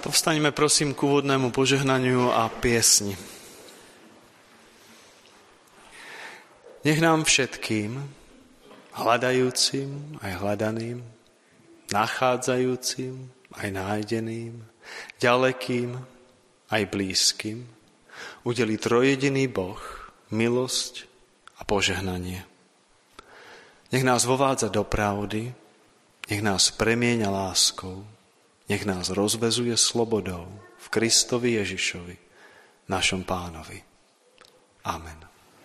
Povstaňme prosím k úvodnému požehnaniu a piesni. Nech nám všetkým, hľadajúcim aj hľadaným, nachádzajúcim aj nájdeným, ďalekým aj blízkym, udelí trojjediný Boh milosť a požehnanie. Nech nás vovádza do pravdy, nech nás premieňa láskou, nech nás rozvezuje slobodou v Kristovi Ježišovi, našom Pánovi. Amen.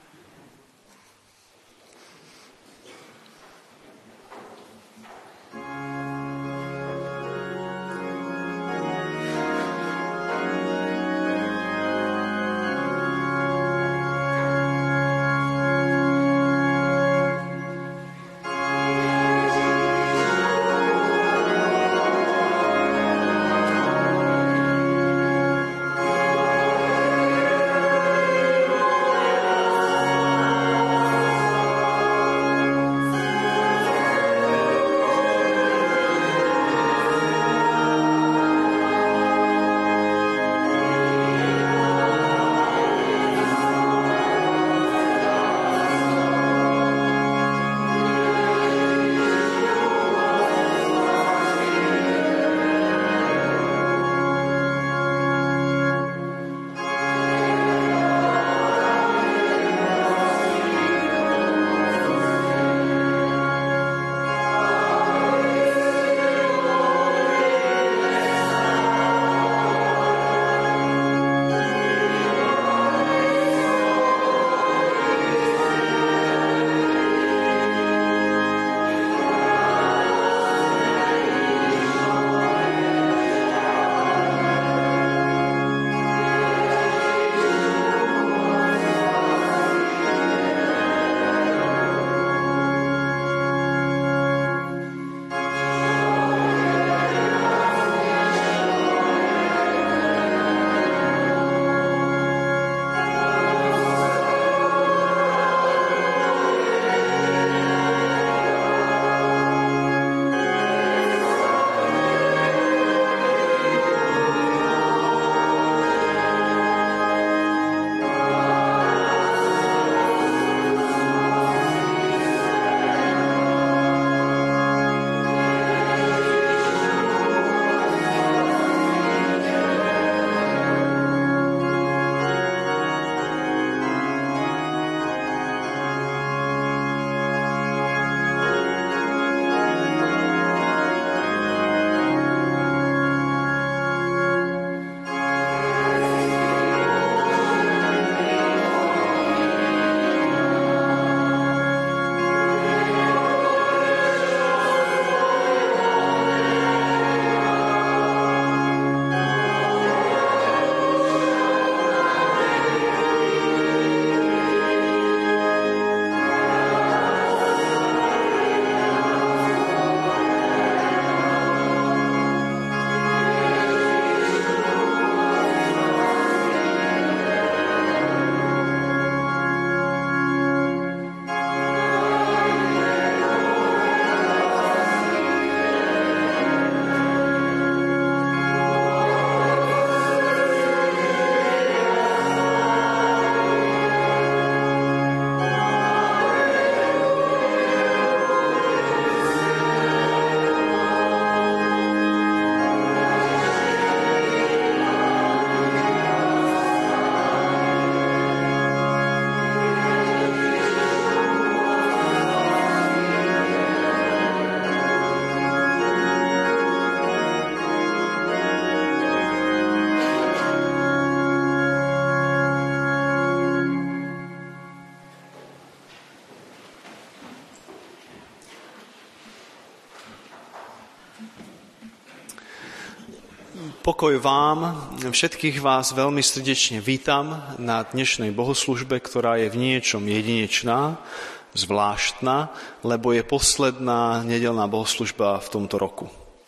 Pokoj vám, všetkých vás veľmi srdečne vítam na dnešnej bohoslužbe, ktorá je v niečom jedinečná, zvláštna, lebo je posledná nedeľná bohoslužba v tomto roku.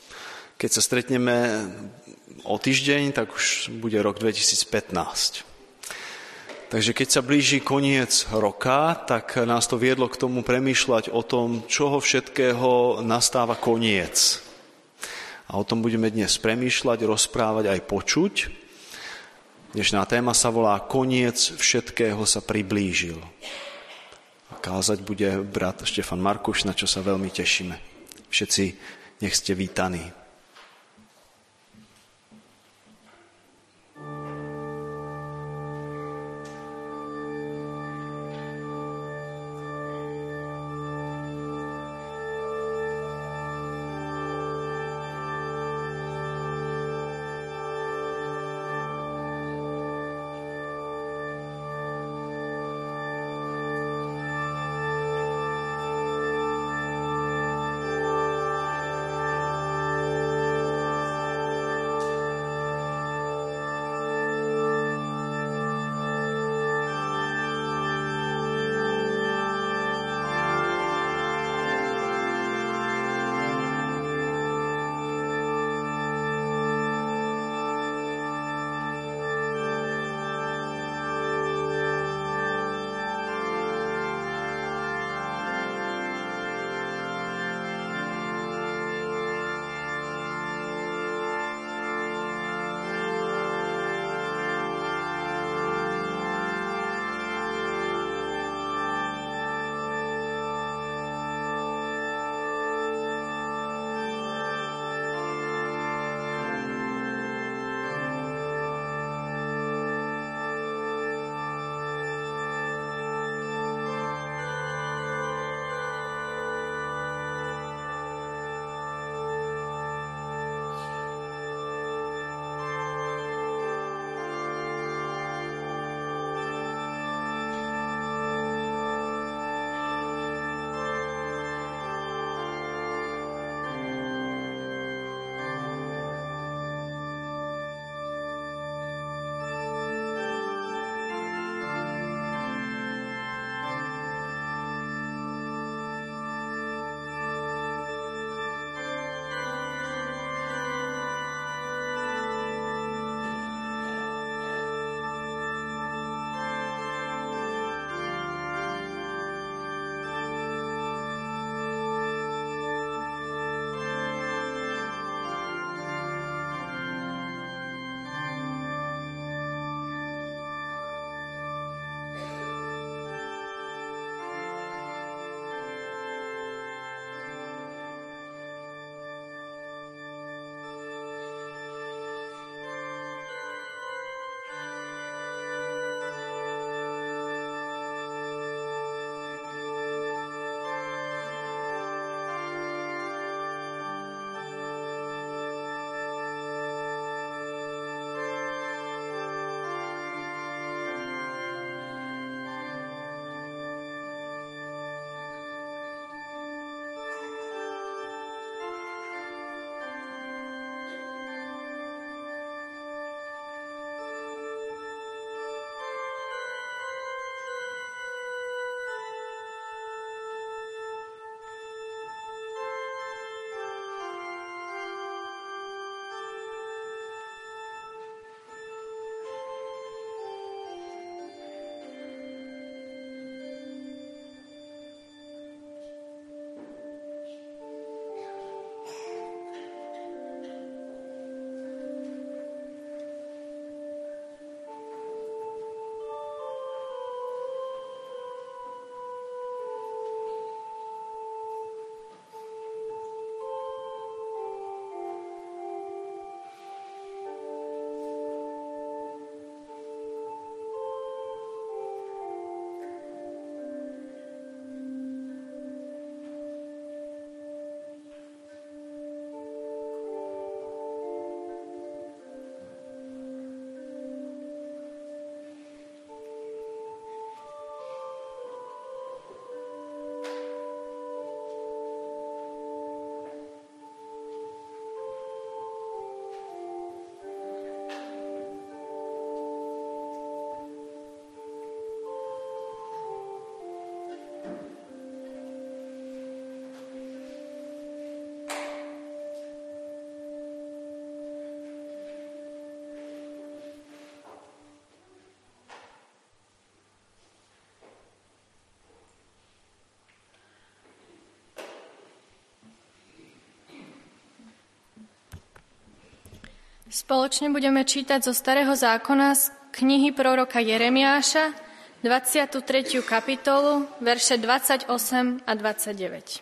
Keď sa stretneme o týždeň, tak už bude rok 2015. Takže keď sa blíži koniec roka, tak nás to viedlo k tomu premýšľať o tom, čoho všetkého nastáva koniec. A o tom budeme dnes premýšľať, rozprávať aj počuť. Dnešná téma sa volá Koniec všetkého sa priblížil. A kázať bude brat Štefan Markuš, na čo sa veľmi tešíme. Všetci nech ste vítaní. Spoločne budeme čítať zo Starého zákona z knihy proroka Jeremiáša, 23. kapitolu, verše 28 a 29.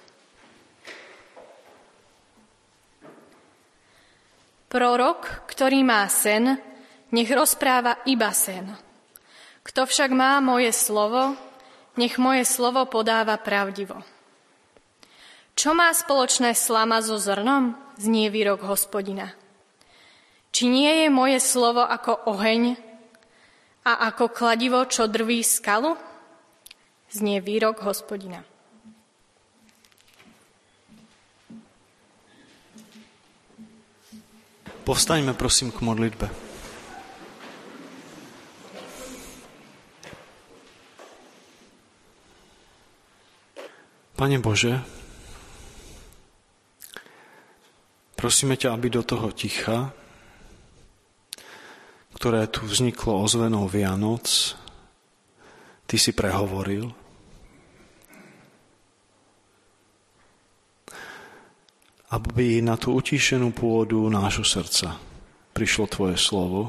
Prorok, ktorý má sen, nech rozpráva iba sen. Kto však má moje slovo, nech moje slovo podáva pravdivo. Čo má spoločné slama so zrnom, znie výrok Hospodina. Či nie je moje slovo ako oheň a ako kladivo, čo drví skalu? Znie výrok Hospodina. Povstaňme prosím k modlitbe. Pane Bože, prosíme ťa, aby do toho ticha, ktoré tu vzniklo ozvenou Vianoc, Ty si prehovoril. Aby na tú utíšenú pôdu nášho srdca prišlo Tvoje slovo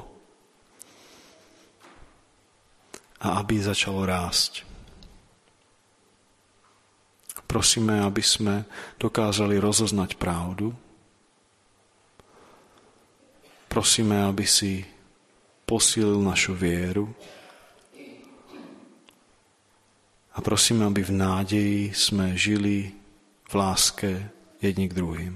a aby začalo rásť. Prosíme, aby sme dokázali rozoznať pravdu. Prosíme, aby si posílil našu vieru a prosíme, aby v nádeji sme žili v láske jedni k druhým.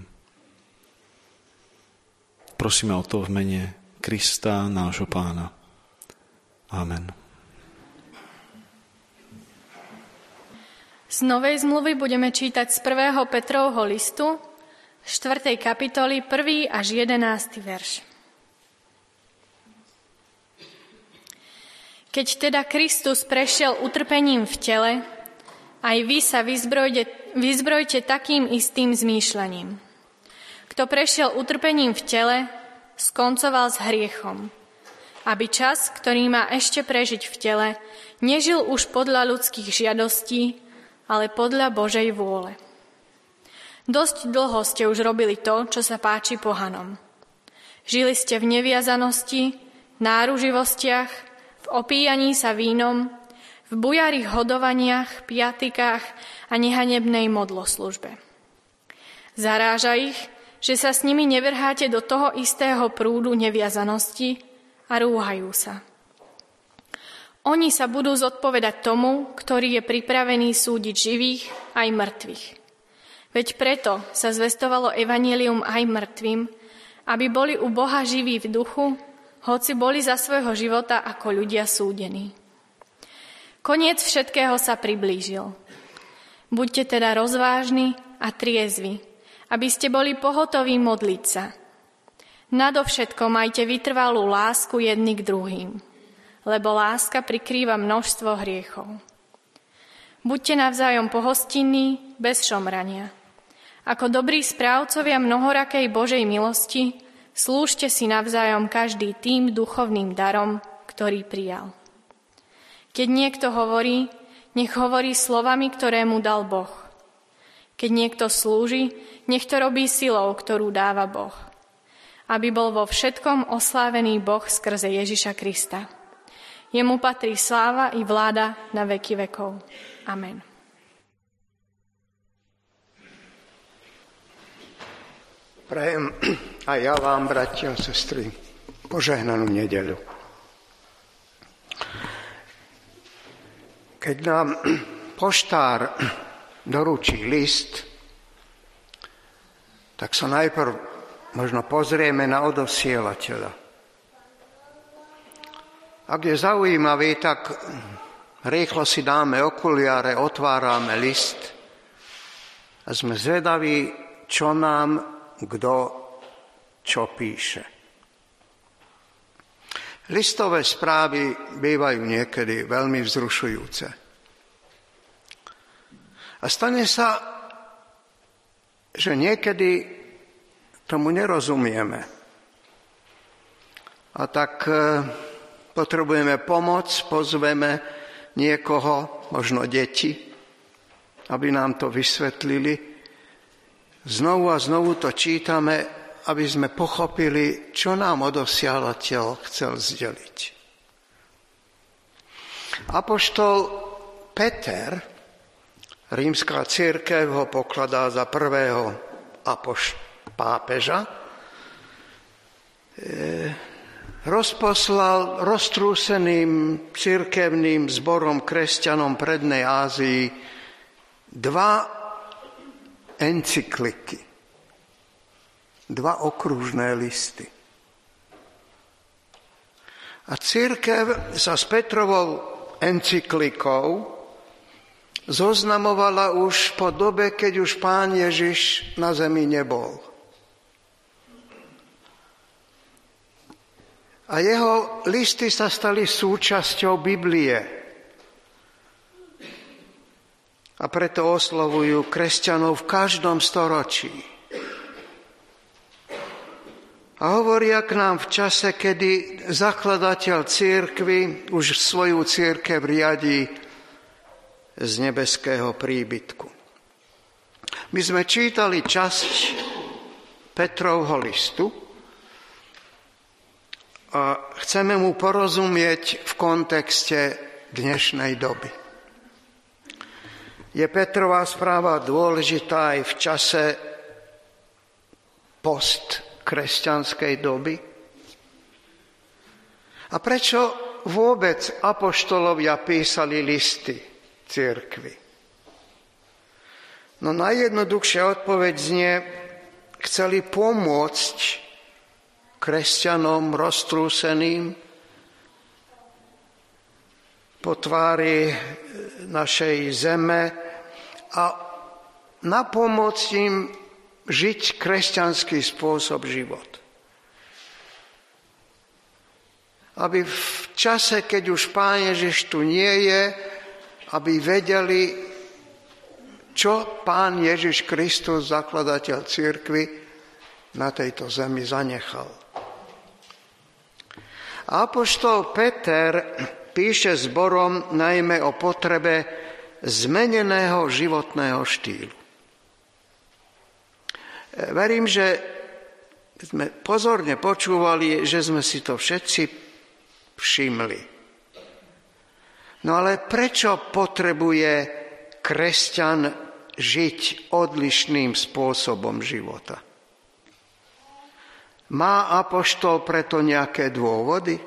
Prosíme o to v mene Krista, nášho Pána. Amen. Z Novej zmluvy budeme čítať z 1. Petrovho listu, 4. kapitoly, 1. až 11. verš. Keď teda Kristus prešiel utrpením v tele, aj vy sa vyzbrojte takým istým zmýšľaním. Kto prešiel utrpením v tele, skoncoval s hriechom, aby čas, ktorý má ešte prežiť v tele, nežil už podľa ľudských žiadostí, ale podľa Božej vôle. Dosť dlho ste už robili to, čo sa páči pohanom. Žili ste v neviazanosti, náruživostiach, v opíjaní sa vínom, v bujarých hodovaniach, piatikách a nehanebnej modloslužbe. Zaráža ich, že sa s nimi nevrháte do toho istého prúdu neviazanosti a rúhajú sa. Oni sa budú zodpovedať tomu, ktorý je pripravený súdiť živých aj mŕtvych. Veď preto sa zvestovalo evanjelium aj mŕtvym, aby boli u Boha živí v duchu, hoci boli za svojho života ako ľudia súdení. Koniec všetkého sa priblížil. Buďte teda rozvážni a triezvi, aby ste boli pohotoví modliť sa. Nadovšetko majte vytrvalú lásku jedni k druhým, lebo láska prikrýva množstvo hriechov. Buďte navzájom pohostinní, bez šomrania. Ako dobrí správcovia mnohorakej Božej milosti, slúžte si navzájom každý tým duchovným darom, ktorý prijal. Keď niekto hovorí, nech hovorí slovami, ktoré mu dal Boh. Keď niekto slúži, nech to robí silou, ktorú dáva Boh. Aby bol vo všetkom oslávený Boh skrze Ježiša Krista. Jemu patrí sláva i vláda na veky vekov. Amen. Prajem aj ja vám, bratia a sestry, požehnanú nedeľu. Keď nám poštár doručí list, tak sa najprv možno pozrieme na odosielateľa. Ak je zaujímavý, tak rýchlo si dáme okuliare, otvárame list a sme zvedaví, čo nám kto čo píše. Listové správy bývajú niekedy veľmi vzrušujúce. A stane sa, že niekedy tomu nerozumieme. A tak potrebujeme pomoc, pozveme niekoho, možno deti, aby nám to vysvetlili. Znovu a znovu to čítame aby sme pochopili, čo nám odosiaľateľ chcel zdeliť. Apoštol Peter, rímska cirkev ho pokladá za prvého pápeža, rozposlal roztrúseným cirkevným zborom kresťanom Prednej Ázii 2 encykliky, 2 okružné listy. A cirkev sa s Petrovou encyklikou zoznamovala už po dobe, keď už Pán Ježiš na zemi nebol. A jeho listy sa stali súčasťou Biblie. A preto oslovujú kresťanov v každom storočí. A hovoria k nám v čase, kedy zakladateľ cirkvi už svoju cirkev riadi z nebeského príbytku. My sme čítali časť Petrovho listu, a chceme mu porozumieť v kontexte dnešnej doby. Je Petrova správa dôležitá aj v čase postkresťanskej doby? A prečo vôbec apoštolovia písali listy cirkvi? No najjednoduchšia odpoveď znie, chceli pomôcť kresťanom roztrúseným po tvári našej zeme a napomôcť im žiť kresťanský spôsob života. Aby v čase, keď už Pán Ježiš tu nie je, aby vedeli, čo Pán Ježiš Kristus, zakladateľ cirkvi, na tejto zemi zanechal. Apoštol Peter píše zborom najmä o potrebe zmeneného životného štýlu. Verím, že sme pozorne počúvali, že sme si to všetci všimli. No ale prečo potrebuje kresťan žiť odlišným spôsobom života? Má apoštol preto nejaké dôvody?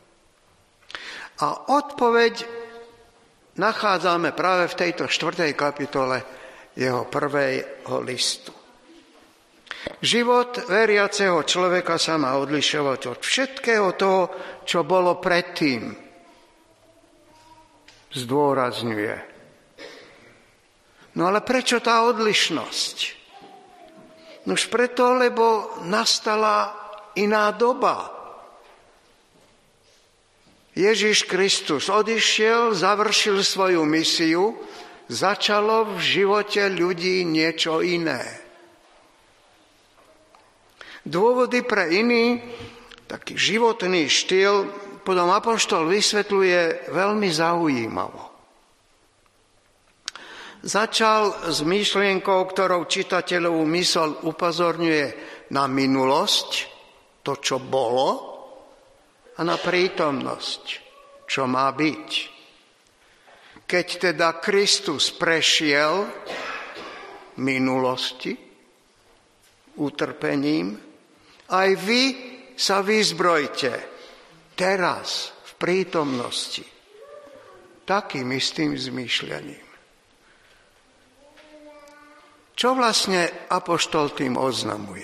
A odpoveď nachádzame práve v tejto 4. kapitole jeho prvého listu. Život veriaceho človeka sa má odlišovať od všetkého toho, čo bolo predtým. Zdôrazňuje. No ale prečo tá odlišnosť? Nož preto, lebo nastala iná doba. Ježiš Kristus odišiel, završil svoju misiu, začalo v živote ľudí niečo iné. Dôvody pre iný, taký životný štýl, potom apoštol vysvetľuje veľmi zaujímavo. Začal s myšlienkou, ktorou čitateľovú myseľ upozorňuje na minulosť, to, čo bolo, a na prítomnosť, čo má byť. Keď teda Kristus prešiel minulosti, utrpením, aj vy sa vyzbrojte teraz v prítomnosti takým istým zmýšľaním. Čo vlastne apoštol tým oznamuje?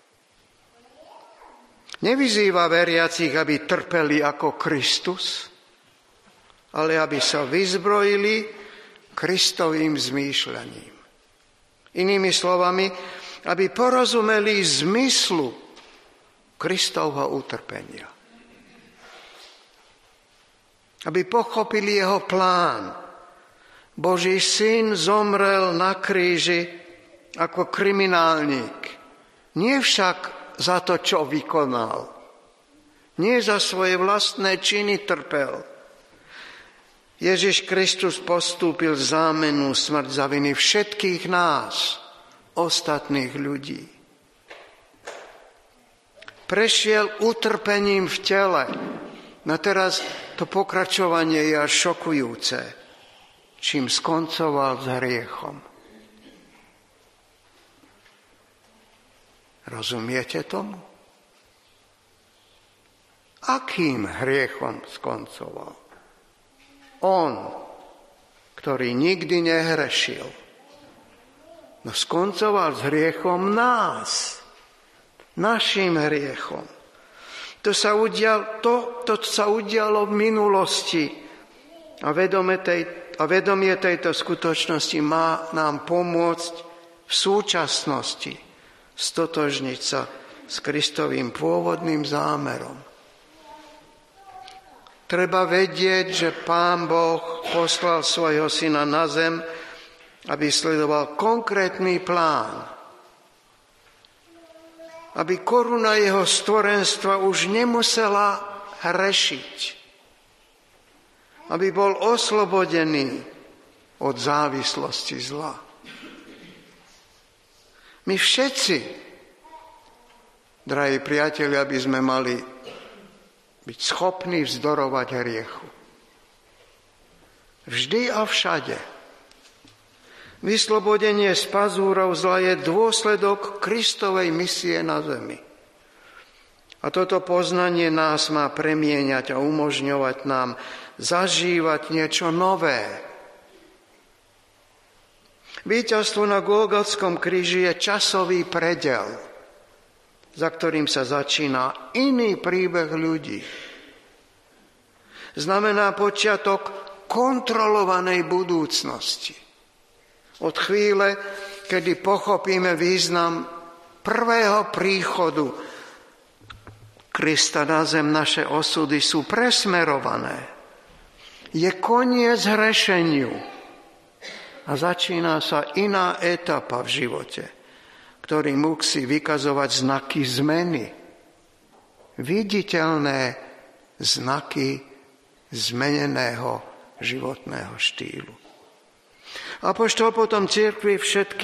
Nevyzýva veriacich, aby trpeli ako Kristus, ale aby sa vyzbrojili Kristovým zmýšľaním. Inými slovami, aby porozumeli zmyslu Kristovho utrpenia. Aby pochopili jeho plán. Boží syn zomrel na kríži ako kriminálnik. Nie však za to, čo vykonal. Nie za svoje vlastné činy trpel. Ježiš Kristus postúpil zámennú smrť za viny všetkých nás, ostatných ľudí. Prešiel utrpením v tele. No teraz to pokračovanie je až šokujúce. Čím skoncoval s hriechom. Rozumiete tomu? Akým hriechom skoncoval? On, ktorý nikdy nehrešil, no skoncoval s hriechom nás. Našim hriechom. To sa udialo v minulosti a vedomie tejto skutočnosti má nám pomôcť v súčasnosti stotožniť sa s Kristovým pôvodným zámerom. Treba vedieť, že Pán Boh poslal svojho syna na zem, aby sledoval konkrétny plán. Aby koruna jeho stvorenstva už nemusela hrešiť. Aby bol oslobodený od závislosti zla. My všetci, drahí priatelia, by sme mali byť schopní vzdorovať hriechu. Vždy a všade. Vyslobodenie z pazúrov zla je dôsledok Kristovej misie na zemi. A toto poznanie nás má premieňať a umožňovať nám zažívať niečo nové. Víťazstvo na Golgotskom kríži je časový predel, za ktorým sa začína iný príbeh ľudí. Znamená počiatok kontrolovanej budúcnosti. Od chvíle, kedy pochopíme význam prvého príchodu Krista na zem, naše osudy sú presmerované. Je koniec hrešeniu a začína sa iná etapa v živote, ktorý musí vykazovať znaky zmeny. Viditeľné znaky zmeneného životného štýlu. Apoštol potom cirkvám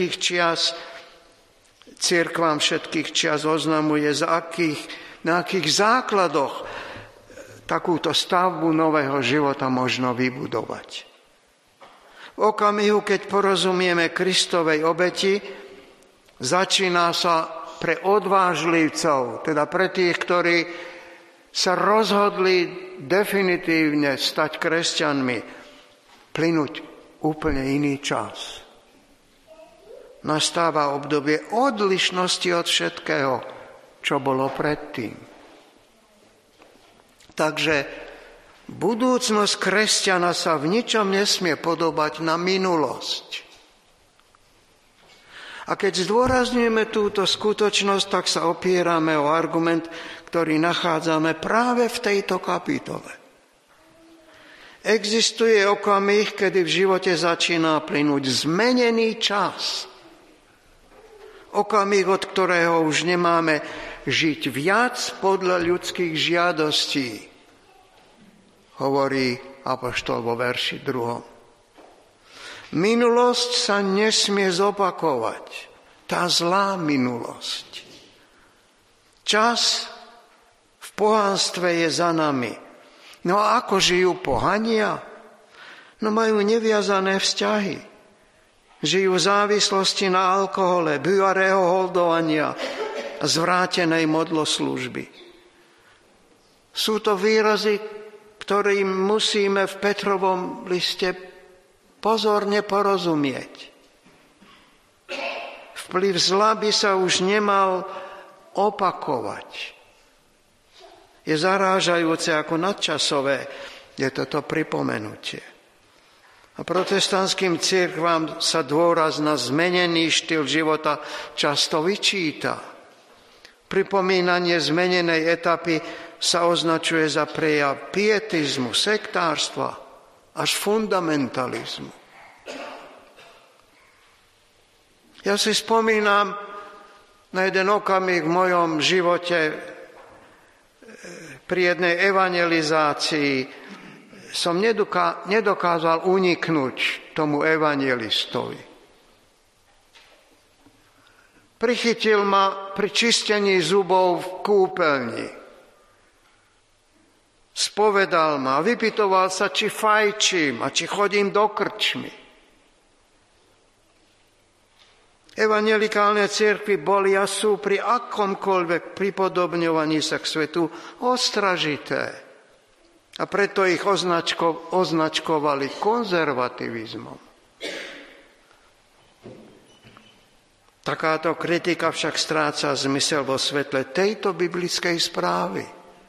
všetkých čias oznamuje, na akých základoch takúto stavbu nového života možno vybudovať. V okamihu, keď porozumieme Kristovej obeti, začína sa pre odvážlivcov, teda pre tých, ktorí sa rozhodli definitívne stať kresťanmi, plynúť úplne iný čas. Nastáva obdobie odlišnosti od všetkého, čo bolo predtým. Takže budúcnosť kresťana sa v ničom nesmie podobať na minulosť. A keď zdôrazňujeme túto skutočnosť, tak sa opierame o argument, ktorý nachádzame práve v tejto kapitole. Existuje okamih, kedy v živote začína plynúť zmenený čas. Okamih, od ktorého už nemáme žiť viac podľa ľudských žiadostí, hovorí apoštol vo verši 2. Minulosť sa nesmie zopakovať. Tá zlá minulosť. Čas v pohanstve je za nami. No a ako žijú pohania? No majú neviazané vzťahy. Žijú v závislosti na alkohole, bivarého holdovania a zvrátenej modloslúžby. Sú to výrazy, ktorým musíme v Petrovom liste pozorne porozumieť. Vplyv zla by sa už nemal opakovať. Je zarážajúce ako nadčasové je toto pripomenutie. A protestantským cirkvám sa dôraz na zmenený štýl života často vyčíta. Pripomínanie zmenenej etapy sa označuje za prejav pietizmu, sektárstva až fundamentalizmu. Ja si spomínam na jeden okamih v mojom živote. Pri jednej evangelizácii som nedokázal uniknúť tomu evangelistovi. Prichytil ma pri čistení zubov v kúpeľni. Spovedal ma, vypytoval sa, či fajčím a či chodím do krčmy. Evanjelikálne cirkvi boli a sú pri akomkoľvek pripodobňovaní sa k svetu ostražité. A preto ich označkovali konzervativizmom. Takáto kritika však stráca zmysel vo svetle tejto biblickej správy.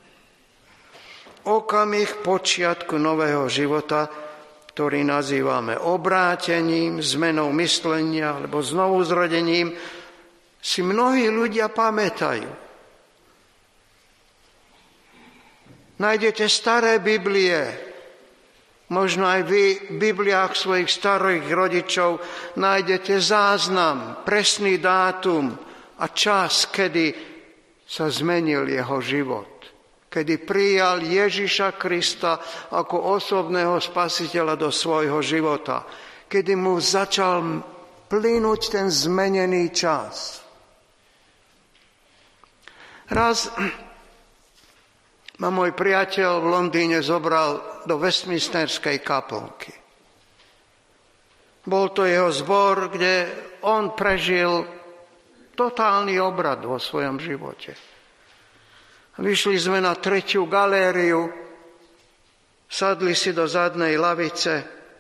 Okamih počiatku nového života, ktorý nazývame obrátením, zmenou myslenia alebo znovuzrodením, si mnohí ľudia pamätajú. Nájdete staré Biblie, možno aj vy v Bibliách svojich starých rodičov nájdete záznam, presný dátum a čas, kedy sa zmenil jeho život. Kedy prijal Ježiša Krista ako osobného spasiteľa do svojho života. Kedy mu začal plynúť ten zmenený čas. Raz ma môj priateľ v Londýne zobral do Westminsterskej kaplnky. Bol to jeho zbor, kde on prežil totálny obrad vo svojom živote. Vyšli sme na 3. galériu, sadli si do zadnej lavice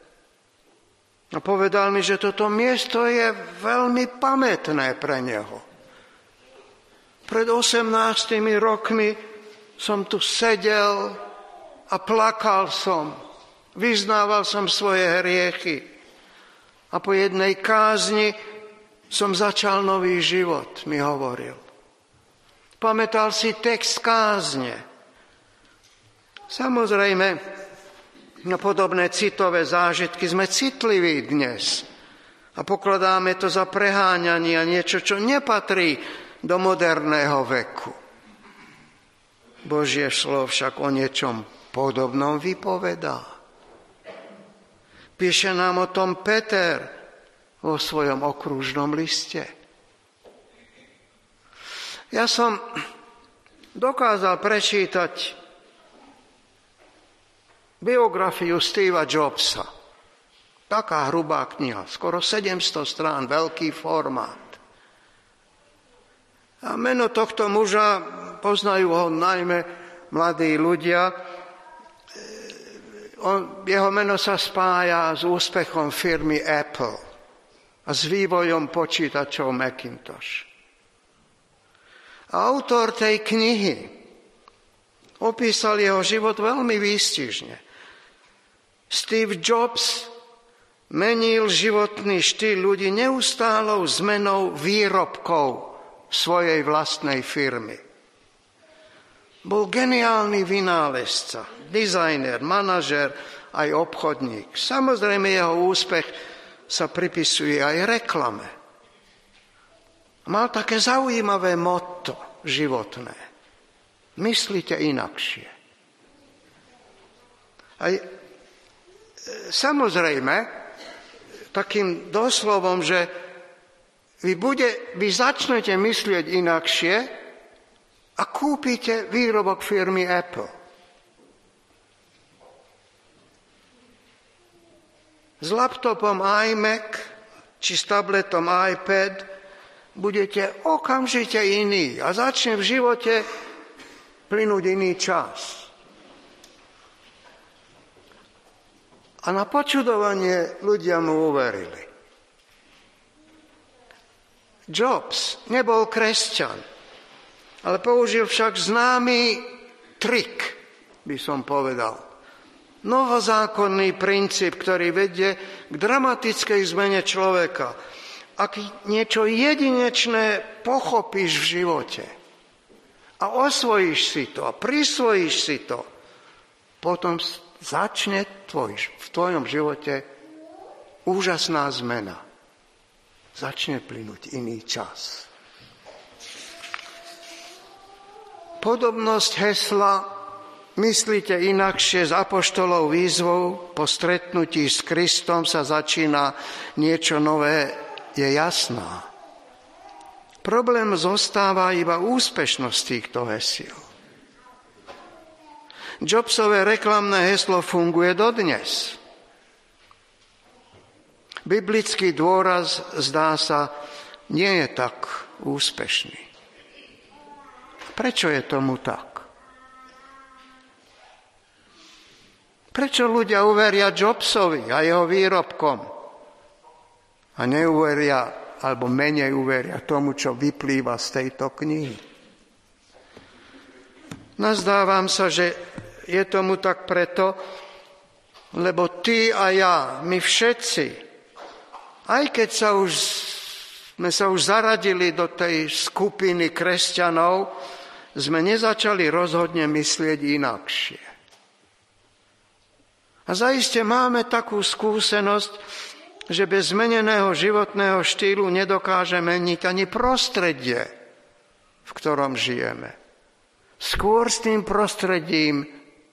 a povedal mi, že toto miesto je veľmi pamätné pre neho. Pred 18 rokmi som tu sedel a plakal som, vyznával som svoje hriechy a po jednej kázni som začal nový život, mi hovoril. Pamätal si text kázne. Samozrejme, na podobné citové zážitky sme citliví dnes a pokladáme to za preháňanie a niečo, čo nepatrí do moderného veku. Božie slovo však o niečom podobnom vypovedá. Píše nám o tom Peter vo svojom okružnom liste. Ja som dokázal prečítať biografiu Steva Jobsa. Taká hrubá kniha, skoro 700 strán, veľký formát. A meno tohto muža poznajú ho najmä mladí ľudia. Jeho meno sa spája s úspechom firmy Apple a s vývojom počítačov Macintosh. Autor tej knihy opísal jeho život veľmi výstižne. Steve Jobs menil životný štýl ľudí neustálou zmenou výrobkov svojej vlastnej firmy. Bol geniálny vynálezca, dizajner, manažer, aj obchodník. Samozrejme, jeho úspech sa pripisuje aj reklame. Mal také zaujímavé motto životné. Myslite inakšie. Aj samozrejme, takým doslovom, že vy začnete myslieť inakšie a kúpite výrobok firmy Apple. S laptopom iMac či s tabletom iPad budete okamžite iní a začne v živote plynúť iný čas. A na počudovanie ľudia mu uverili. Jobs nebol kresťan, ale použil však známy trik, by som povedal. Novozákonný princíp, ktorý vedie k dramatickej zmene človeka. Ak niečo jedinečné pochopíš v živote a osvojíš si to a prisvojíš si to, potom začne v tvojom živote úžasná zmena. Začne plynúť iný čas. Podobnosť hesla Myslíte inakšie s apoštolov výzvou, po stretnutí s Kristom sa začína niečo nové, je jasná. 1. Problém zostáva iba úspešnosť týchto hesiel. Jobsové reklamné heslo funguje dodnes. Biblický dôraz, zdá sa, nie je tak úspešný. Prečo je tomu tak? Prečo ľudia uveria Jobsovi a jeho výrobkom a neuveria, alebo menej uveria tomu, čo vyplýva z tejto knihy? Nazdávam sa, že je tomu tak preto, lebo ty a ja, my všetci, aj keď sme sa už zaradili do tej skupiny kresťanov, sme nezačali rozhodne myslieť inakšie. A zaiste máme takú skúsenosť, že bez zmeneného životného štýlu nedokáže meniť ani prostredie, v ktorom žijeme. Skôr s tým prostredím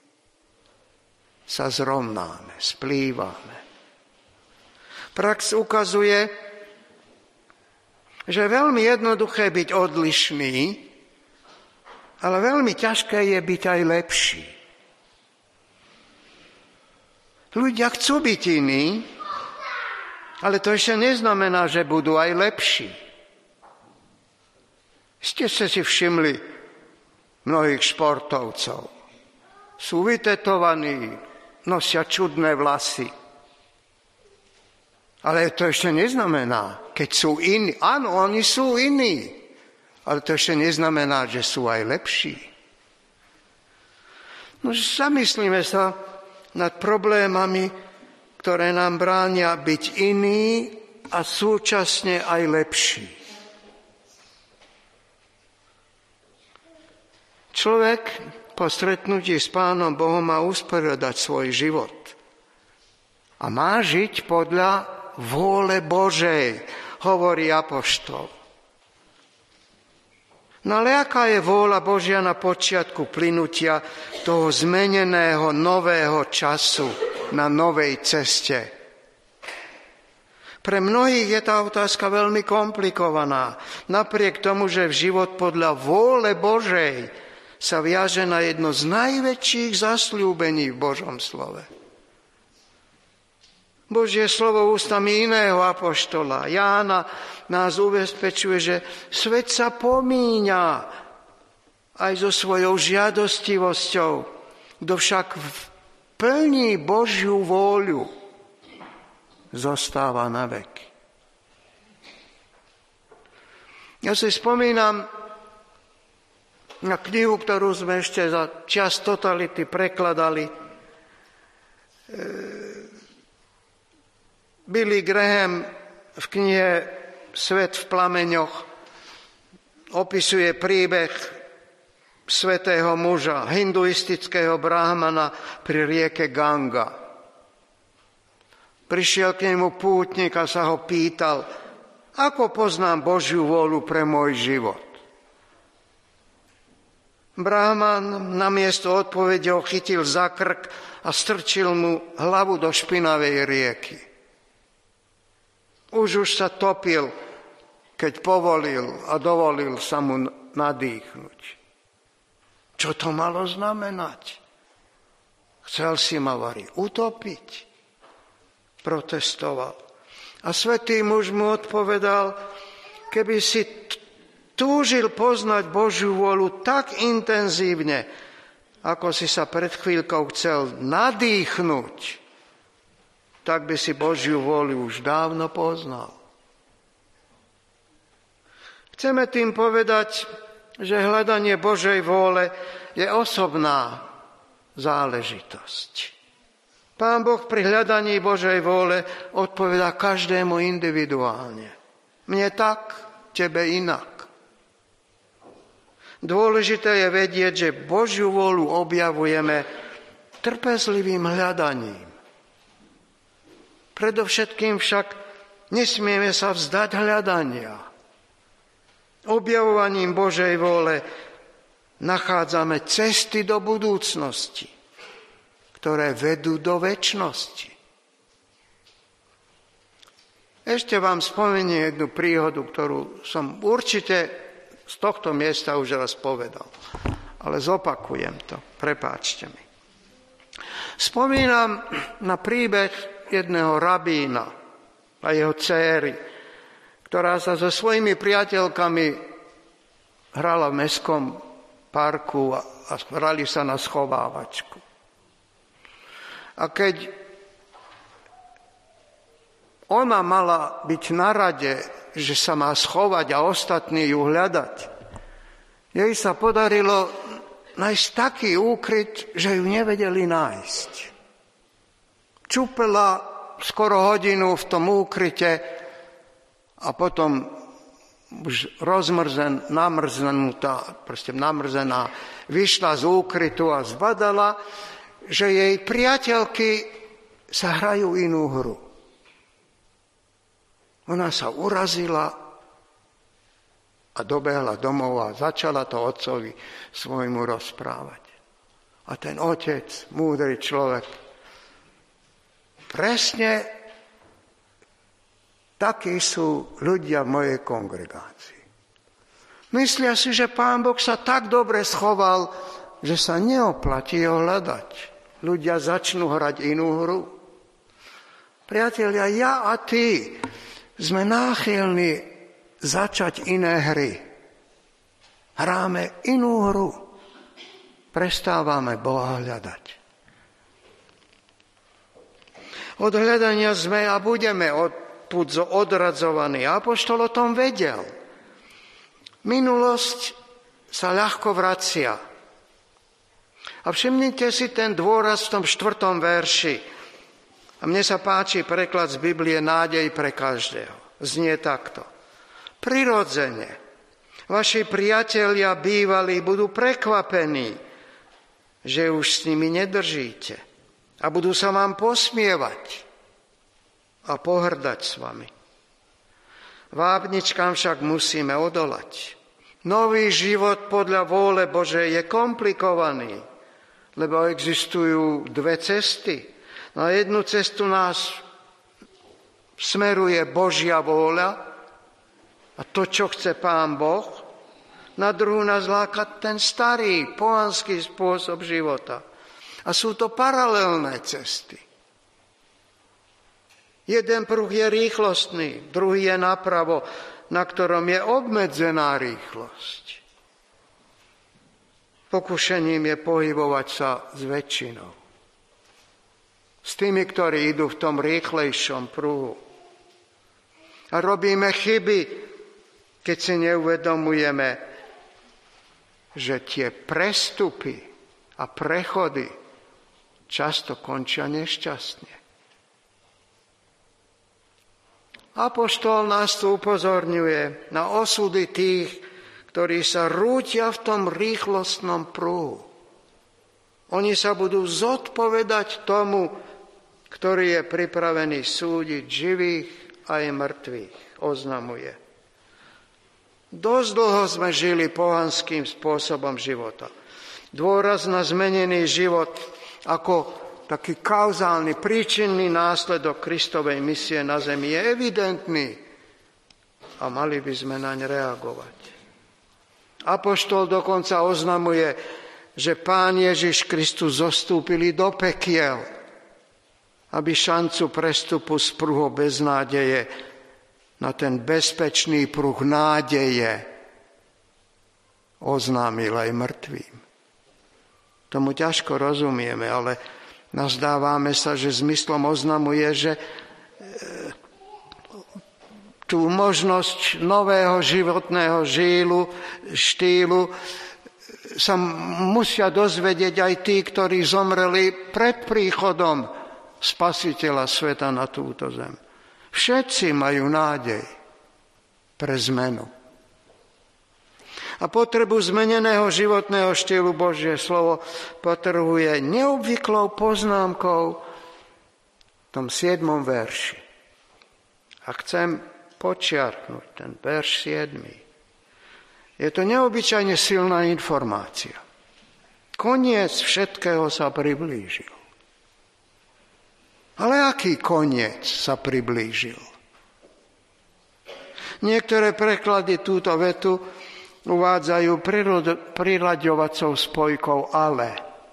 sa zrovnáme, splývame. Prax ukazuje, že je veľmi jednoduché byť odlišný, ale veľmi ťažké je byť aj lepší. Ľudia chcú byť iní, ale to ešte neznamená, že budú aj lepší. Ste si všimli mnohých športovcov. Sú vytetovaní, nosia čudné vlasy. Ale to ešte neznamená, keď sú iní. Áno, oni sú iní, ale to ešte neznamená, že sú aj lepší. No, zamyslíme sa nad problémami, ktoré nám bránia byť iní a súčasne aj lepší. Človek po stretnutí s Pánom Bohom má usporiadať svoj život a má žiť podľa vôle Božej, hovorí apoštol. No ale aká je vôľa Božia na počiatku plynutia toho zmeneného nového času na novej ceste? Pre mnohých je tá otázka veľmi komplikovaná. Napriek tomu, že život podľa vôle Božej sa viaže na jedno z najväčších zasľúbení v Božom slove. Božie slovo ústami iného apoštola Jána nás ubezpečuje, že svet sa pomíňa aj so svojou žiadostivosťou. Kto však plní Božiu vôľu, zostáva na veky. Ja si spomínam na knihu, ktorú sme ešte za čas totality prekladali. Billy Graham v knihe Svet v plameňoch opisuje príbeh svätého muža, hinduistického brahmana pri rieke Ganga. Prišiel k nemu pútnik a sa ho pýtal, ako poznám Božiu vôľu pre môj život. Brahman namiesto odpovede ho chytil za krk a strčil mu hlavu do špinavej rieky. Už sa topil, keď povolil a dovolil sa mu nadýchnuť. Čo to malo znamenať? Chcel si ma utopiť? Protestoval. A svätý muž mu odpovedal, keby si túžil poznať Božiu vôľu tak intenzívne, ako si sa pred chvíľkou chcel nadýchnuť, tak by si Božiu vôľu už dávno poznal. Chceme tým povedať, že hľadanie Božej vôle je osobná záležitosť. Pán Boh pri hľadaní Božej vôle odpovedá každému individuálne. Mne tak, tebe inak. Dôležité je vedieť, že Božiu vôľu objavujeme trpezlivým hľadaním. Predovšetkým však nesmieme sa vzdať hľadania. Objavovaním Božej vôle nachádzame cesty do budúcnosti, ktoré vedú do večnosti. Ešte vám spomeniem jednu príhodu, ktorú som určite z tohto miesta už raz povedal. Ale zopakujem to, prepáčte mi. Spomínam na príbeh jedného rabína a jeho dcéry, ktorá sa so svojimi priateľkami hrala v mestskom parku a hrali sa na schovávačku. A keď ona mala byť na rade, že sa má schovať a ostatní ju hľadať, jej sa podarilo nájsť taký úkryt, že ju nevedeli nájsť. Čupela skoro hodinu v tom úkryte a potom už namrzená, vyšla z úkrytu a zbadala, že jej priateľky sa hrajú inú hru. Ona sa urazila a dobehla domov a začala to otcovi svojmu rozprávať. A ten otec, múdry človek, presne takí sú ľudia v mojej kongregácii. Myslia si, že Pán Boh sa tak dobre schoval, že sa neoplatí ho hľadať. Ľudia začnú hrať inú hru. Priatelia, ja a ty sme náchylní začať iné hry. Hráme inú hru. Prestávame Boha hľadať. Od hľadania sme a budeme odradzovaní. Apoštol o tom vedel. Minulosť sa ľahko vracia. A všimnite si ten dôraz v tom 4. verši. A mne sa páči preklad z Biblie Nádej pre každého. Znie takto. Prirodzene, vaši priatelia bývalí budú prekvapení, že už s nimi nedržíte a budú sa vám posmievať a pohrdať s vami. Vábničkám však musíme odolať. Nový život podľa vôle Božej je komplikovaný, lebo existujú dve cesty. Na jednu cestu nás smeruje Božia vôľa a to, čo chce Pán Boh. Na druhú nás láka ten starý, pohanský spôsob života. A sú to paralelné cesty. Jeden pruh je rýchlostný, druhý je napravo, na ktorom je obmedzená rýchlosť. Pokušením je pohybovať sa s väčšinou. S tými, ktorí idú v tom rýchlejšom pruhu. A robíme chyby, keď si neuvedomujeme, že tie prestupy a prechody často končia nešťastne. Apoštol nás tu upozorňuje na osudy tých, ktorí sa rútia v tom rýchlostnom pruhu. Oni sa budú zodpovedať tomu, ktorý je pripravený súdiť živých aj mŕtvych, oznamuje. Dosť dlho sme žili pohanským spôsobom života. Dôraz na zmenený život ako taký kauzálny, príčinný následok Kristovej misie na zemi je evidentný a mali by sme naň reagovať. Apoštol dokonca oznamuje, že Pán Ježiš Kristus zostúpili do pekiel, aby šancu prestupu z pruhu beznádeje na ten bezpečný pruh nádeje oznámil aj mŕtvým. Tomu ťažko rozumieme, ale nazdávame sa, že zmyslom oznamuje, že tú možnosť nového životného štýlu sa musia dozvedieť aj tí, ktorí zomreli pred príchodom Spasiteľa sveta na túto zem. Všetci majú nádej pre zmenu. A potrebu zmeneného životného štýlu Božie slovo potrhuje neobvyklou poznámkou v tom 7. verši. A chcem počiarknúť ten verš 7. Je to neobyčajne silná informácia. Koniec všetkého sa priblížil. Ale aký koniec sa priblížil? Niektoré preklady túto vetu uvádzajú priraďovacou spojkou ale.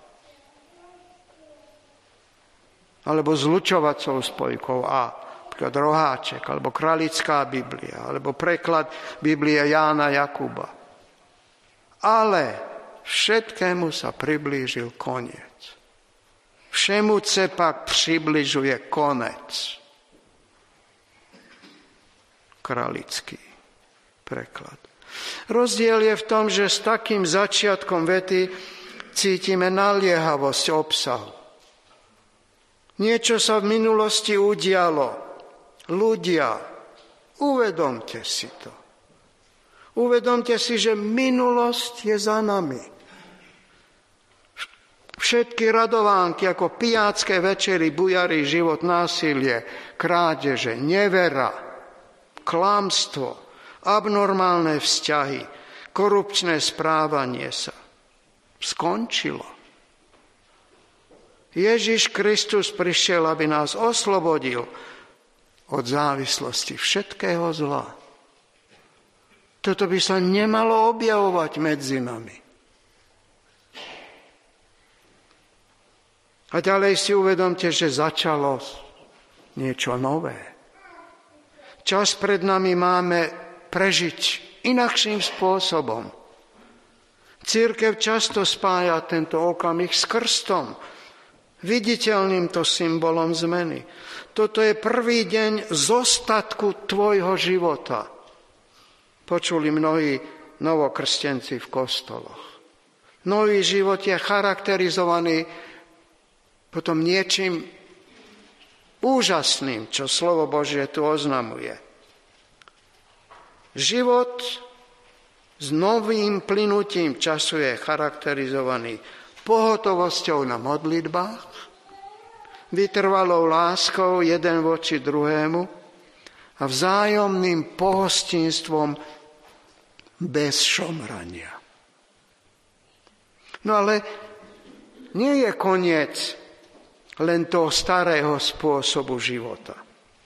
Alebo zlučovacou spojkou a. Napríklad Roháček, alebo Kralická Biblia, alebo preklad Biblie Jána Jakuba. Ale všetkému sa priblížil koniec. Všemu se pak približuje konec. Kralický preklad. Rozdiel je v tom, že s takým začiatkom vety cítime naliehavosť obsahu. Niečo sa v minulosti udialo. Ľudia, uvedomte si to. Uvedomte si, že minulosť je za nami. Všetky radovánky ako pijácké večery, bujary, život, násilie, krádeže, nevera, klamstvo, abnormálne vzťahy, korupčné správanie sa skončilo. Ježiš Kristus prišiel, aby nás oslobodil od závislosti všetkého zla. Toto by sa nemalo objavovať medzi nami. A ďalej si uvedomte, že začalo niečo nové. Čas pred nami máme prežiť inakším spôsobom. Cirkev často spája tento okamih s krstom, viditeľným to symbolom zmeny. Toto je prvý deň zostatku tvojho života. Počuli mnohí novokrstenci v kostoloch. Nový život je charakterizovaný potom niečím úžasným, čo slovo Božie tu oznamuje. Život s novým plynutím času je charakterizovaný pohotovosťou na modlitbách, vytrvalou láskou jeden voči druhému a vzájomným pohostinstvom bez šomrania. No ale nie je koniec len toho starého spôsobu života.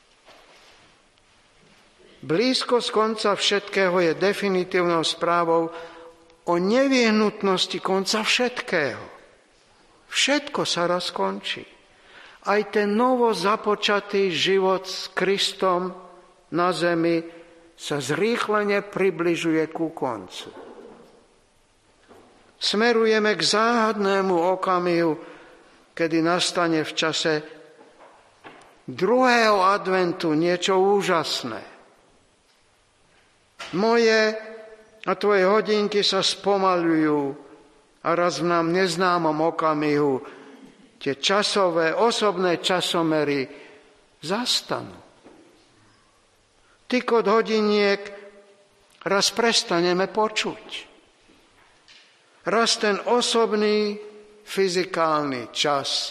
Blízkosť konca všetkého je definitívnou správou o nevyhnutnosti konca všetkého. Všetko sa raz končí. Aj ten novo započatý život s Kristom na zemi sa zrýchlene približuje ku koncu. Smerujeme k záhadnému okamihu, kedy nastane v čase druhého adventu niečo úžasné. Moje a tvoje hodinky sa spomaľujú a raz v nám neznámom okamihu tie časové, osobné časomery zastanú. Tykot hodiniek raz prestaneme počuť. Raz ten osobný, fyzikálny čas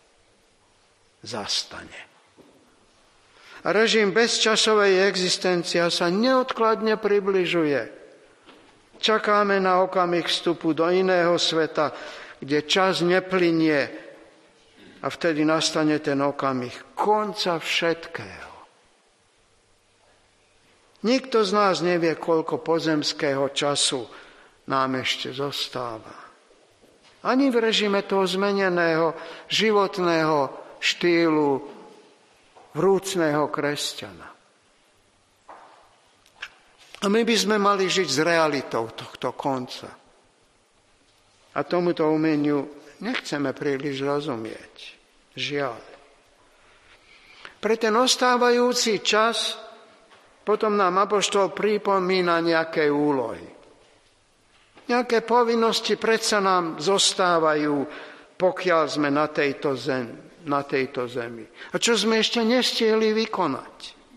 zastane. A režim bezčasovej existencie sa neodkladne približuje. Čakáme na okamih vstupu do iného sveta, kde čas neplynie a vtedy nastane ten okamih konca všetkého. Nikto z nás nevie, koľko pozemského času nám ešte zostáva. Ani v režime toho zmeneného životného štýlu vrúcneho kresťana. A my by sme mali žiť s realitou tohto konca. A tomuto umeniu nechceme príliš rozumieť. Žiaľ. Pre ten ostávajúci čas potom nám apoštol pripomína nejaké úlohy. Nejaké povinnosti predsa nám zostávajú, pokiaľ sme na tejto zemi. A čo sme ešte nestihli vykonať?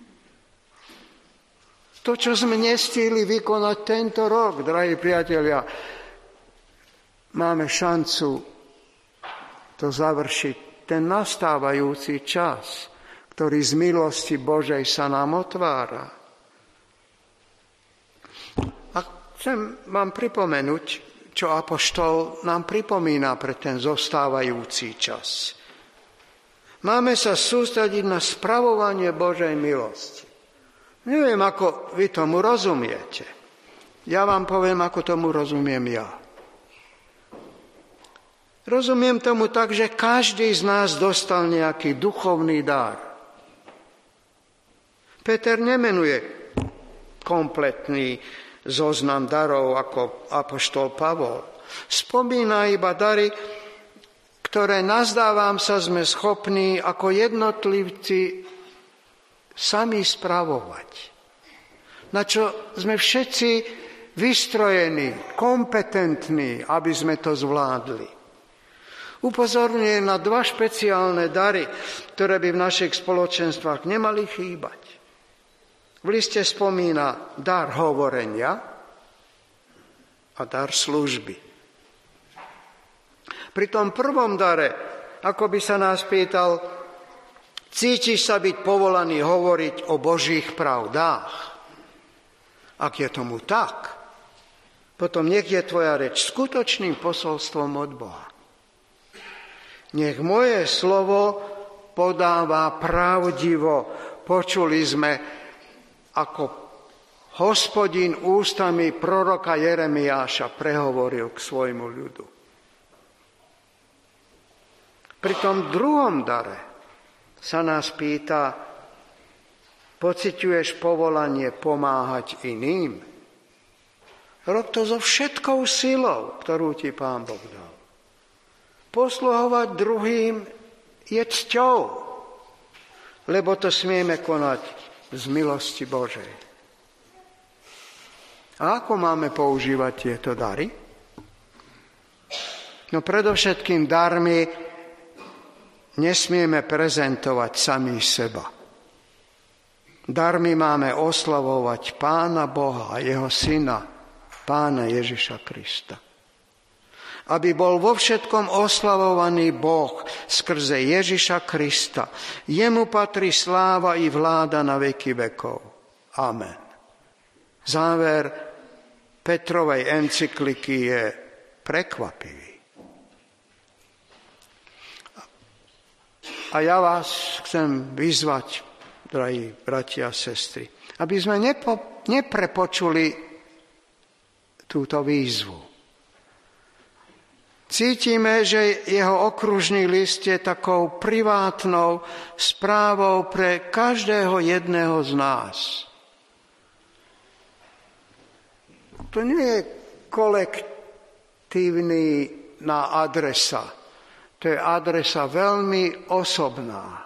To, čo sme nestihli vykonať tento rok, drahí priatelia, máme šancu to završiť. Ten nastávajúci čas, ktorý z milosti Božej sa nám otvára. A chcem vám pripomenúť, čo apoštol nám pripomína pre ten zostávajúci čas. Máme sa sústrediť na spravovanie Božej milosti. Neviem, ako vy tomu rozumiete. Ja vám poviem, ako tomu rozumiem ja. Rozumiem tomu tak, že každý z nás dostal nejaký duchovný dar. Peter nemenuje kompletný zoznam darov ako apoštol Pavol. Spomína iba dary, ktoré, nazdávam sa, sme schopní ako jednotlivci sami spravovať. Na čo sme všetci vystrojení, kompetentní, aby sme to zvládli. Upozorňuje na 2 špeciálne dary, ktoré by v našich spoločenstvách nemali chýbať. V liste spomína dar hovorenia a dar služby. Pri tom prvom dare, ako by sa nás pýtal, cítiš sa byť povolaný hovoriť o Božích pravdách? Ak je tomu tak, potom nech je tvoja reč skutočným posolstvom od Boha. Nech moje slovo podáva pravdivo. Počuli sme, ako Hospodin ústami proroka Jeremiáša prehovoril k svojmu ľudu. Pri tom druhom dare sa nás pýta, pociťuješ povolanie pomáhať iným? Rob to so všetkou silou, ktorú ti Pán Boh dal. Posluhovať druhým je cťou, lebo to smieme konať z milosti Božej. A ako máme používať tieto dary? No predovšetkým darmi nesmieme prezentovať sami seba. Darmi máme oslavovať Pána Boha a jeho Syna, Pána Ježiša Krista. Aby bol vo všetkom oslavovaný Boh skrze Ježiša Krista. Jemu patrí sláva i vláda na veky vekov. Amen. Záver Petrovej encykliky je prekvapivý. A ja vás chcem vyzvať, drahí bratia a sestry, aby sme neprepočuli túto výzvu. Cítime, že jeho okružný list je takou privátnou správou pre každého jedného z nás. To nie je kolektívna adresa. To je adresa veľmi osobná.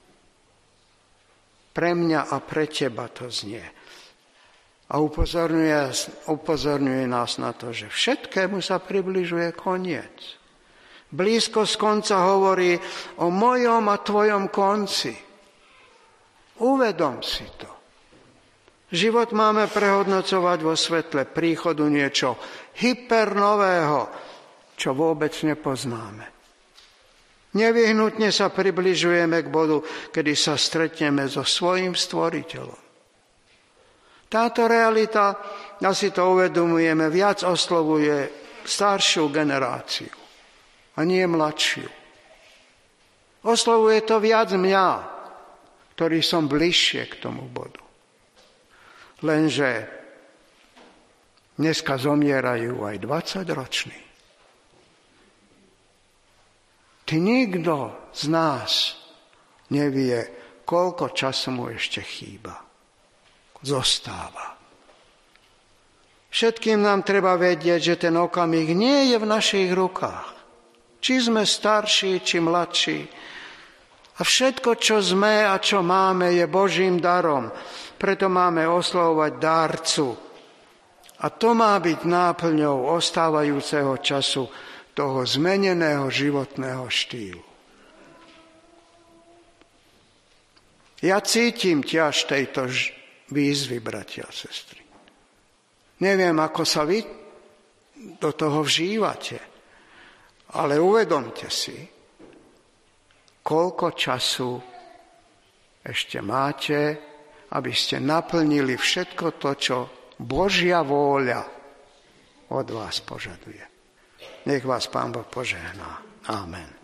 Pre mňa a pre teba to znie. A upozorňuje nás na to, že všetkému sa približuje koniec. Blízkosť konca hovorí o mojom a tvojom konci. Uvedom si to. Život máme prehodnocovať vo svetle príchodu niečo hypernového, čo vôbec nepoznáme. Nevyhnutne sa približujeme k bodu, kedy sa stretneme so svojím stvoriteľom. Táto realita, asi to uvedomujeme, viac oslovuje staršiu generáciu a nie mladšiu. Oslovuje to viac mňa, ktorý som bližšie k tomu bodu. Lenže dneska zomierajú aj 20-roční. Nikto z nás nevie, koľko času mu ešte chýba. Zostáva. Všetkým nám treba vedieť, že ten okamih nie je v našich rukách. Či sme starší, či mladší. A všetko, čo sme a čo máme, je Božím darom. Preto máme oslavovať dárcu. A to má byť náplňou ostávajúceho času toho zmeneného životného štýlu. Ja cítim ťaž tejto výzvy, bratia a sestry. Neviem, ako sa vy do toho vžívate, ale uvedomte si, koľko času ešte máte, aby ste naplnili všetko to, čo Božia vôľa od vás požaduje. Nech vás Pán Boh požehná. Amen.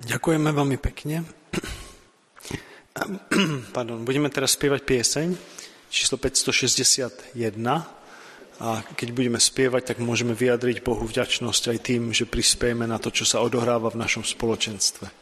Ďakujeme veľmi pekne. Budeme teraz spievať pieseň číslo 561 a keď budeme spievať, tak môžeme vyjadriť Bohu vďačnosť aj tým, že prispiejeme na to, čo sa odohráva v našom spoločenstve.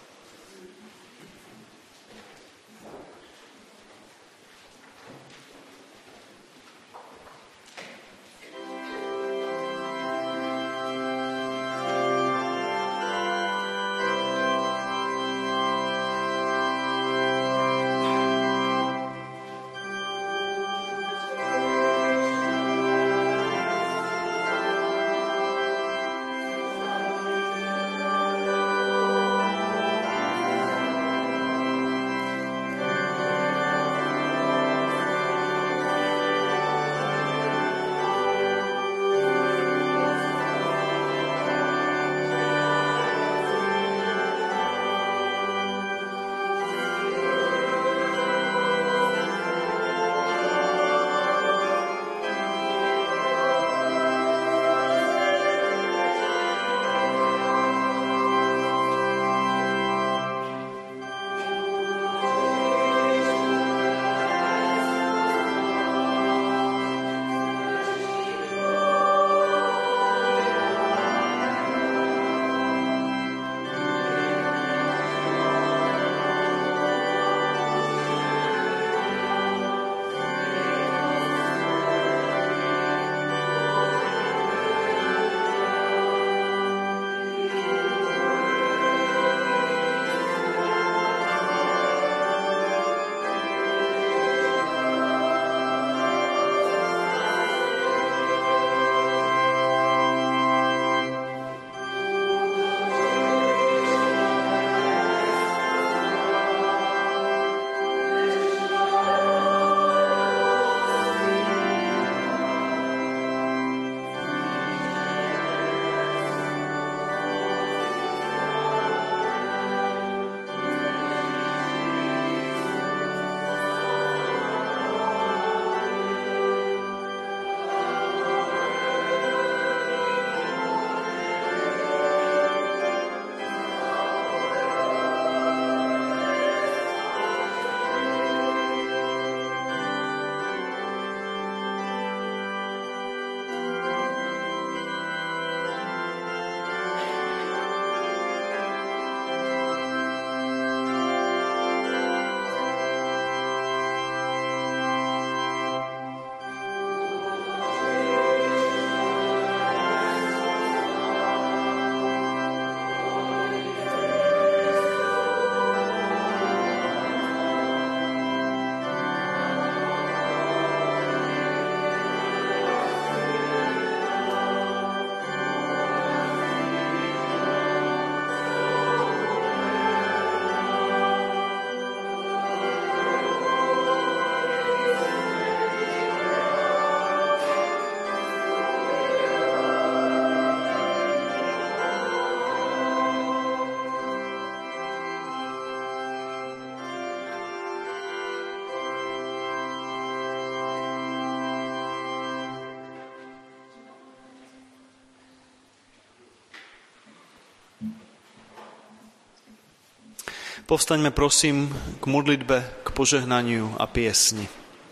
Povstaňme prosím k modlitbe, k požehnaniu a piesni.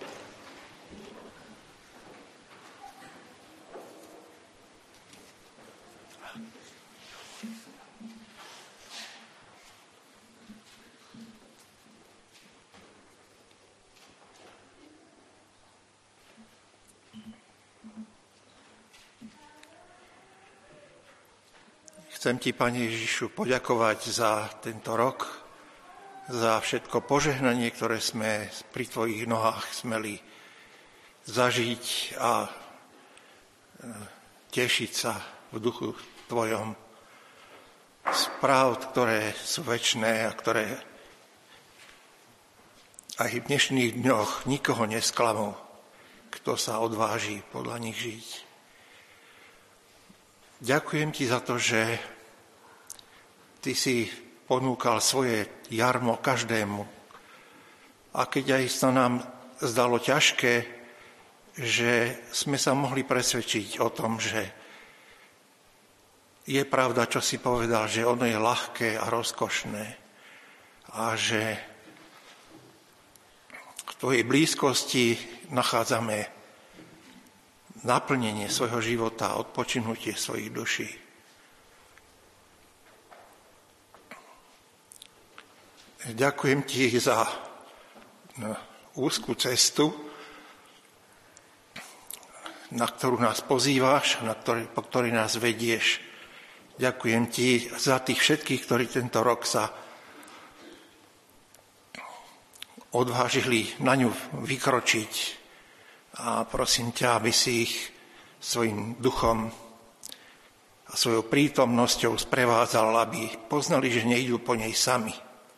Chcem ti, Pane Ježišu, poďakovať za tento rok, za všetko požehnanie, ktoré sme pri tvojich nohách smeli zažiť a tešiť sa v duchu tvojom z pravd, ktoré sú večné a ktoré aj v dnešných dňoch nikoho nesklamú, kto sa odváži podľa nich žiť. Ďakujem ti za to, že ty si ponúkal svoje jarmo každému. A keď aj sa nám zdalo ťažké, že sme sa mohli presvedčiť o tom, že Je pravda, čo si povedal, že ono je ľahké a rozkošné a že v tvojej blízkosti nachádzame naplnenie svojho života, odpočinutie svojich duší. Ďakujem ti za úzkú cestu, na ktorú nás pozývaš, po ktorej nás vedieš. Ďakujem ti za tých všetkých, ktorí tento rok sa odvážili na ňu vykročiť. A prosím ťa, aby si ich svojim duchom a svojou prítomnosťou sprevádzal, aby poznali, že nejdú po nej sami.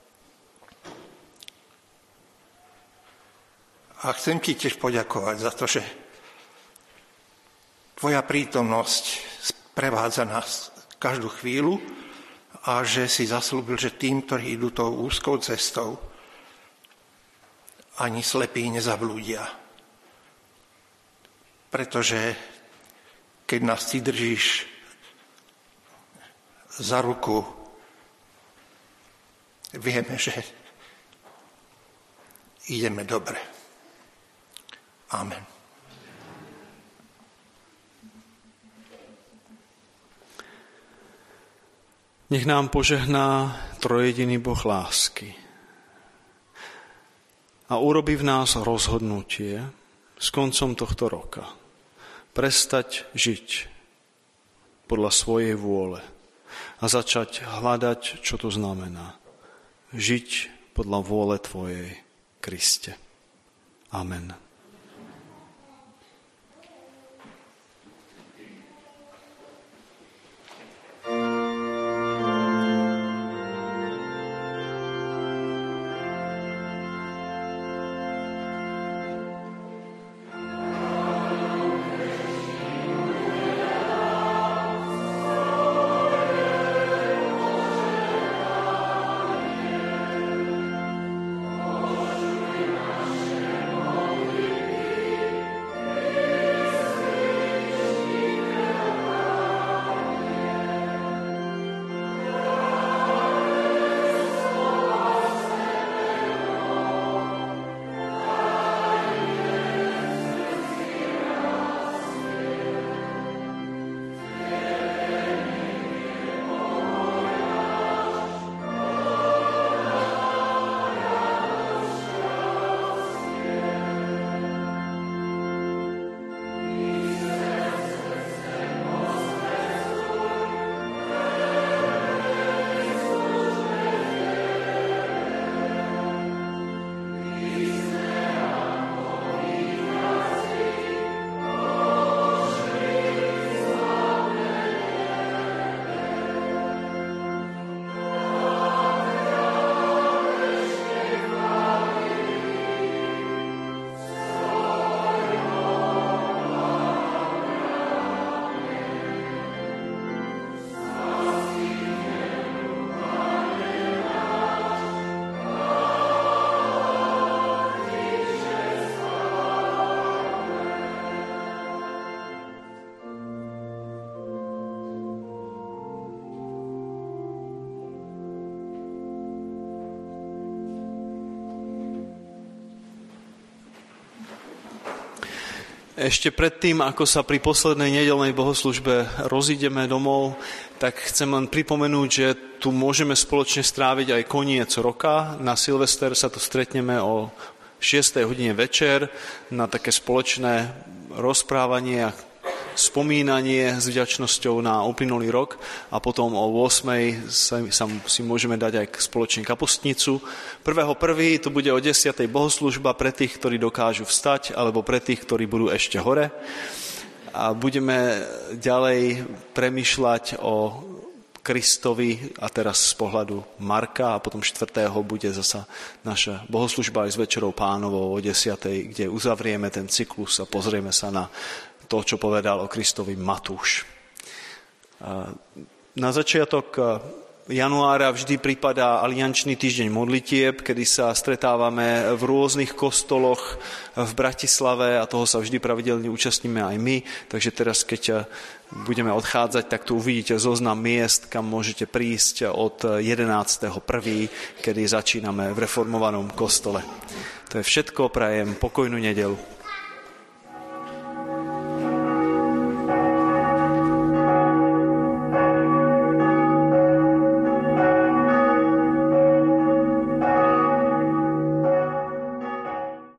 A chcem ti tiež poďakovať za to, že tvoja prítomnosť sprevádza nás každú chvíľu a že si zaslúbil, že tým, ktorí idú tou úzkou cestou, ani slepí nezablúdia. Pretože keď nás ty držíš za ruku, vieme, že ideme dobre. Amen. Nech nám požehná trojjediný Boh lásky a urobí v nás rozhodnutie s koncom tohto roka prestať žiť podľa svojej vôle a začať hľadať, čo to znamená. Žiť podľa vôle tvojej, Kriste. Amen. Ešte predtým, ako sa pri poslednej nedeľnej bohoslužbe rozídeme domov, tak chcem len pripomenúť, že tu môžeme spoločne stráviť aj koniec roka. Na Silvester sa tu stretneme o 6. hodine večer na také spoločné rozprávanie a spomínanie s vďačnosťou na uplynulý rok a potom o 8. si môžeme dať aj spoločne kapustnicu. 1.1. to bude o 10. bohoslužba pre tých, ktorí dokážu vstať, alebo pre tých, ktorí budú ešte hore. A budeme ďalej premýšľať o Kristovi a teraz z pohľadu Marka a potom 4. bude zasa naša bohoslužba aj s Večerou Pánovou o 10. kde uzavrieme ten cyklus a pozrieme sa na to, čo povedal o Kristovi Matúš. Na začiatok januára vždy pripadá aliančný týždeň modlitieb, kedy sa stretávame v rôznych kostoloch v Bratislave a toho sa vždy pravidelne účastníme aj my. Takže teraz, keď budeme odchádzať, tak tu uvidíte zoznam miest, kam môžete prísť od 11.1., kedy začíname v reformovanom kostole. To je všetko, prajem pokojnú nedeľu.